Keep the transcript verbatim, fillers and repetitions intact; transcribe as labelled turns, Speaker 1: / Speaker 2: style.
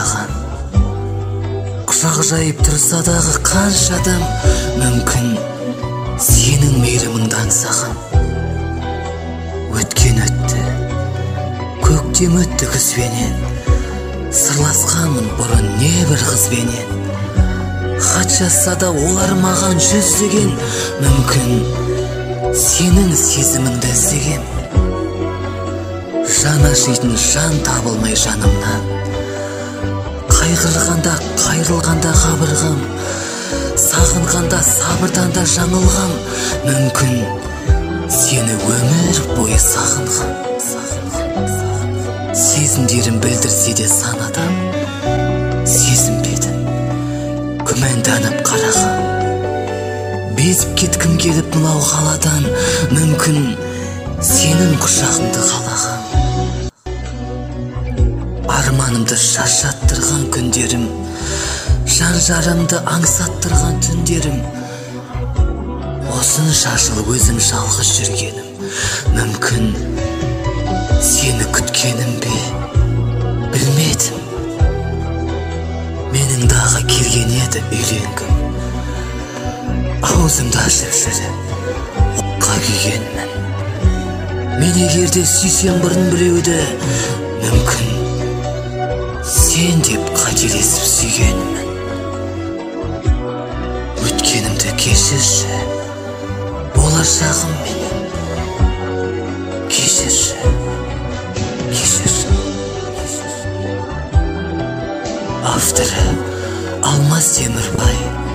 Speaker 1: саған. Құшақ жайып тұрса дағы қанша адам, мүмкін сенің мейіріміңді аңсаған. Өткен өтті, көктем өтті күзбенен, сырласқанмын бұрын небір қызбенен. Хат жазса да олар маған жүздеген, мүмкін сенің сезіміңді іздегем. Жан ашитын жан табылмай жанымнан, қайғырғанда қайрылғанда қабырғам, сағынғанда сабырдан да жаңылғам. Мүмкін сені өмір бойы сағынғам. Сезімдерім білдірсе де сан адам, сезінбедім, күмәнданып қарағам. Безіп кеткім келіп мынау қаладан, мүмкін сенің құшағыңды қалағам. Арманымды шаршаттырған күндерім, жан жарымды аңсаттырған түндерім, осынша жыл өзім жалғыз жүргенім, мүмкін сені күткенім бе, білмедім. Менің дағы келген еді үйленгім, аузымды ашып жүріп оққа күйгенмін. Мен егерде сүйсем бұрын біреуді, мүмкін сен деп қателесіп сүйгенмін. Өткенімді кешірші, болашағым менің, кешірші, кешірші. Авторы Алмас Темірбай.